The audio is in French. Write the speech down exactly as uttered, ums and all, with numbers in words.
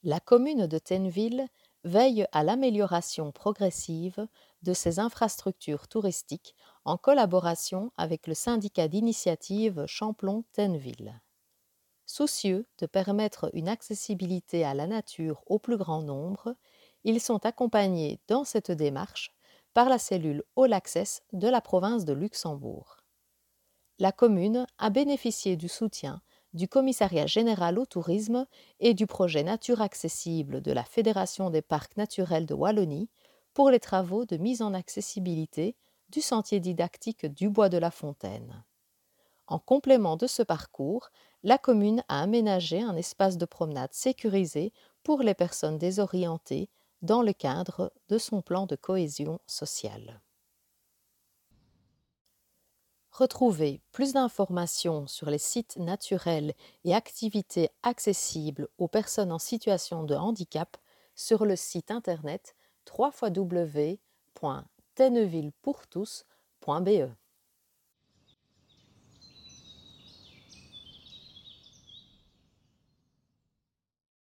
La commune de Tenneville veille à l'amélioration progressive de ses infrastructures touristiques en collaboration avec le syndicat d'initiative Champlon-Tenneville. Soucieux de permettre une accessibilité à la nature au plus grand nombre, ils sont accompagnés dans cette démarche par la cellule All Access de la province de Luxembourg. La commune a bénéficié du soutien du Commissariat général au tourisme et du projet Nature accessible de la Fédération des parcs naturels de Wallonie pour les travaux de mise en accessibilité du sentier didactique du Bois de la Fontaine. En complément de ce parcours, la commune a aménagé un espace de promenade sécurisé pour les personnes désorientées dans le cadre de son plan de cohésion sociale. Retrouvez plus d'informations sur les sites naturels et activités accessibles aux personnes en situation de handicap sur le site internet w w w point tennevillepourtous point b e.